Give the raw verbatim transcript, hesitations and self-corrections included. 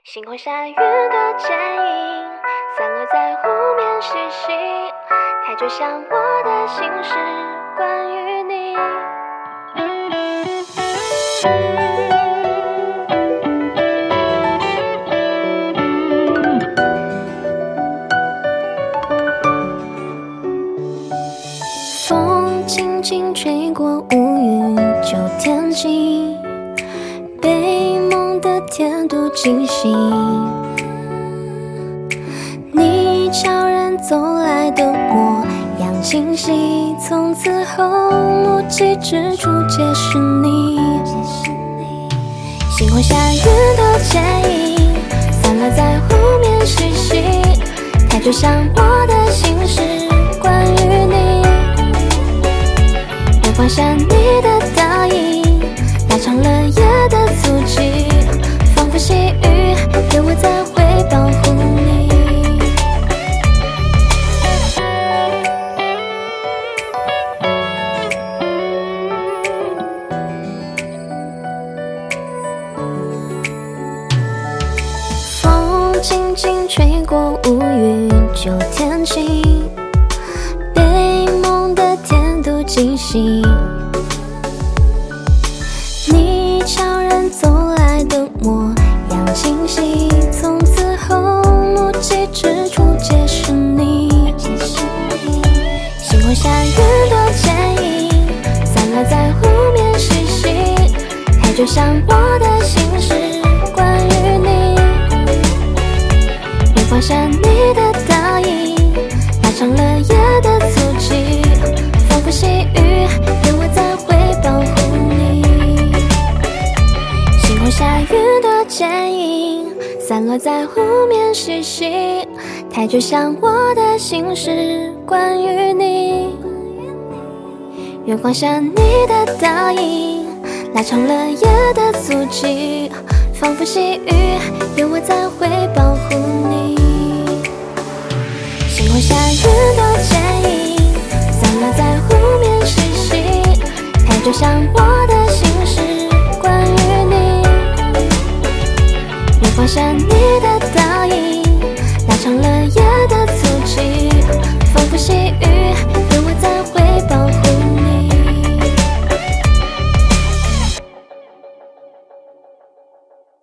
星空下云的剪影，散落在湖面细细，它就像我的心事，关于你。风轻轻吹过乌云，就天晴，被梦的甜度惊醒。你悄然走来的模样清晰，从此后目击之处皆是你。星空下云的剪影，散落在湖面细细，它就像我的心事，关于你。月光下你的倒影，拉长了夜的足迹，仿佛细雨，有我在会保护你。风轻轻吹过乌云，就天晴，被梦的甜度惊醒。你悄然走来的模样清晰，从此后目击之处皆是你。星空下云的剪影，散落在湖面细细，它就像我的心事，关于你。月光下你的倒影，拉长了夜的足迹，仿佛细雨，有我在会保护你。星空下云的剪影，散落在湖面细细，它就像我的心事，关于你。月光下你的倒影，拉长了夜的足迹，仿佛细雨，有我在会保护你。星空下云的剪影，散落在湖面细细，它就像我的心事，关于你。月光下你的